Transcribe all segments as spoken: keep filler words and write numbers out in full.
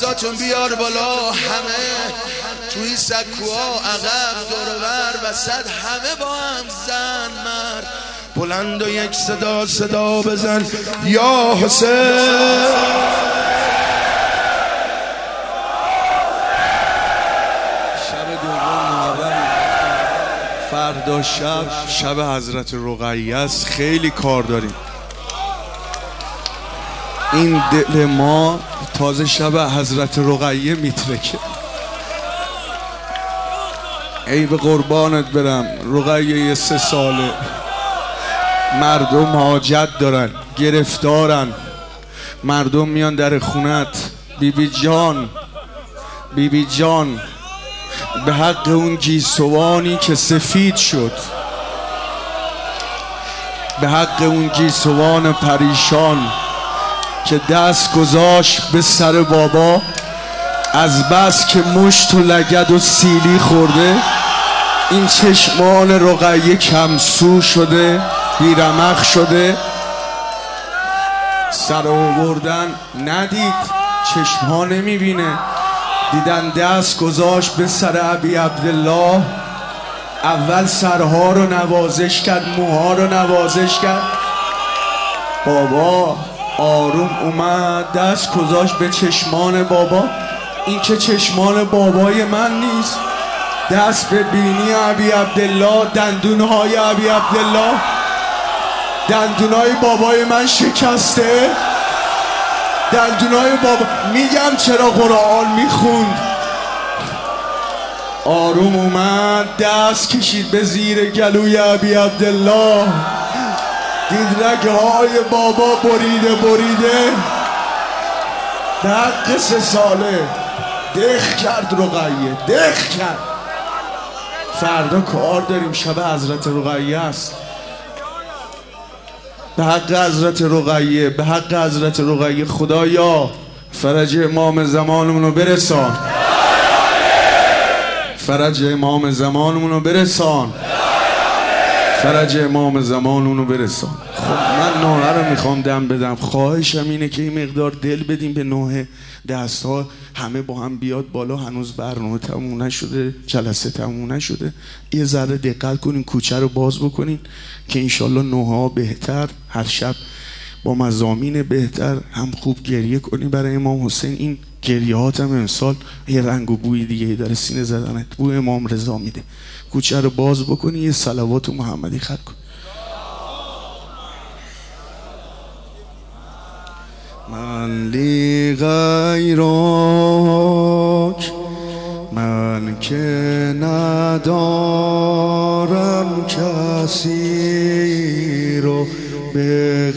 صداتون بیار بالا. همه توی سکوها عقب دور و بر وسط همه با هم زن مرد بلند و یک صدا صدا بزن یا حسین. فردا شب شب حضرت رقیه است. خیلی کار داریم. این دل ما تازه شب حضرت رقیه میترکه. ای به قربانت برم رقیه سه ساله. مردم حاجت دارن، گرفتارن. مردم میان در خونت. بیبی جان بیبی جان به حق اون گیسوانی که سفید شد، به حق اون گیسوان پریشان که دست گذاشت به سر بابا، از بس که مشت و لگد و سیلی خورده این چشمان رقیه کمسو شده، بیرمق شده. سر آوردن ندید، چشمها نمیبینه. دیدن دست گذاشت به سر ابی عبدالله. اول سرها رو نوازش کرد، موها رو نوازش کرد. بابا آروم اومد دست گذاشت به چشمان بابا. این که چشمان بابای من نیست. دست به بینی ابی عبدالله، دندونهای ابی عبدالله، دندونهای بابای من شکسته. دندونای بابا میگم چرا قرآن میخوند. آروم اومد دست کشید به زیر گلوی ابی عبدالله. دید رگه های بابا بریده بریده. به حق سه ساله دخ کرد رقیه، دخ کرد. فردا کار داریم، شب حضرت رقیه است. به حق حضرت رقیه، به حق حضرت رقیه خدایا فرج امام زمانمون رو برسان، فرج امام زمانمون رو برسان، فرج امام زمانمون رو برسان. خب من نوحه رو میخوام دم بدم. خواهشم اینه که این مقدار دل بدیم به نوحه. دست ها همه با هم بیاد بالا. هنوز برنامه تموم نشده، جلسه تموم نشده. یه ذره دقت کنین، کوچه رو باز بکنین که انشالله نوحه ها بهتر، هر شب با مضامین بهتر هم خوب گریه کنین برای امام حسین. این گریهات هم امسال یه رنگ و بوی دیگه داره، سینه زدنت بوی امام رضا میده. کوچه رو باز بکنین، یه صلوات محمدی خط کن. من لی غیرک، من که ندارم کسی رو به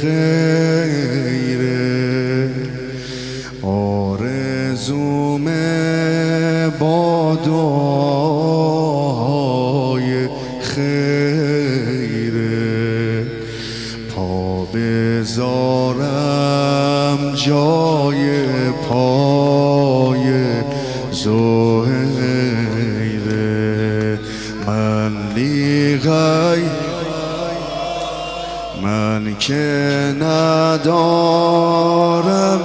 غیره. آرزوم با دعای خیره. پا بذارم جای پای زهیره. من لی غیر، من که ندارم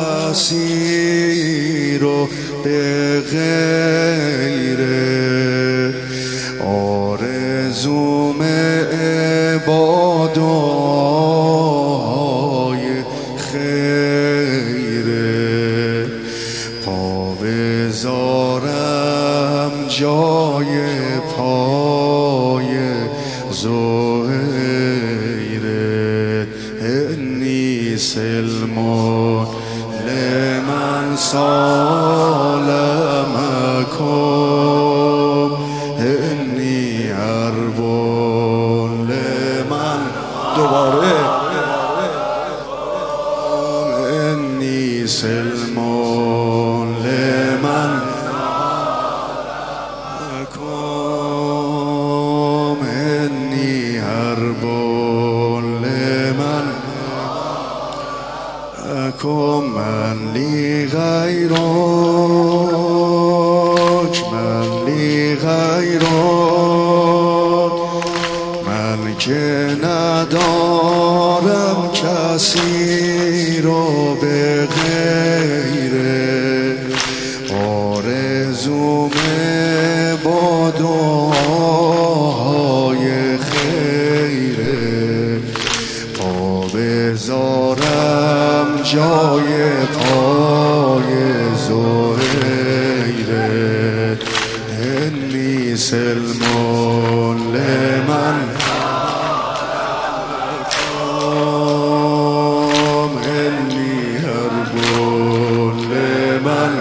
کسی رو به غیره. آرزوم با دعای خیره. پا بذارم جای پای زهیره. انی سلمان لمن سالمکم، انی عربون لمن دوباره انی سلمان لمن کم، انی عربون لمن کم. من لی غیرک، من لی غیرک، من که ندارم کسی رو به غیره. من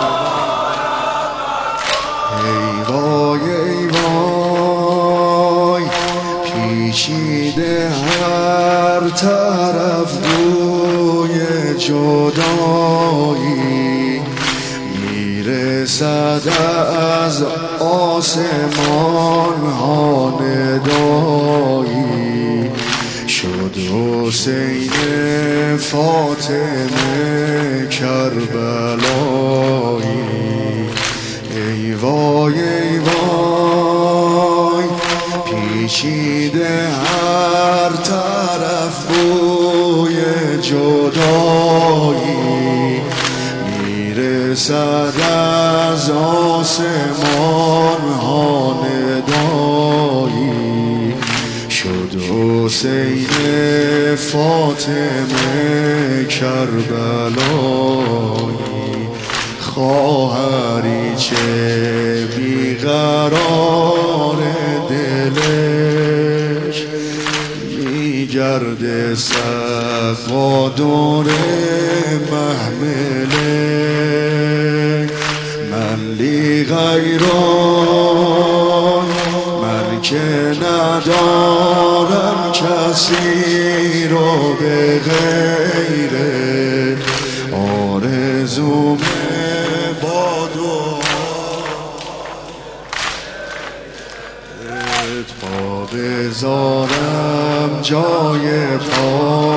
ای وای ای وای پیچیده هر طرف بوی جدایی میرسد از آسمان ها ندایی شد حسین فاطمه کربلایی ای وای ای وای پیچیده هر طرف بوی جدایی میرسد از آسمان ها ندایی شد حسین فاطمه کربلایی خواهری چه بیقرار دلش میگرده سقا دور محمله من لی غیران من که ندارم کسی رو به غیره آرزوم با دعایت پا بذارم جای پا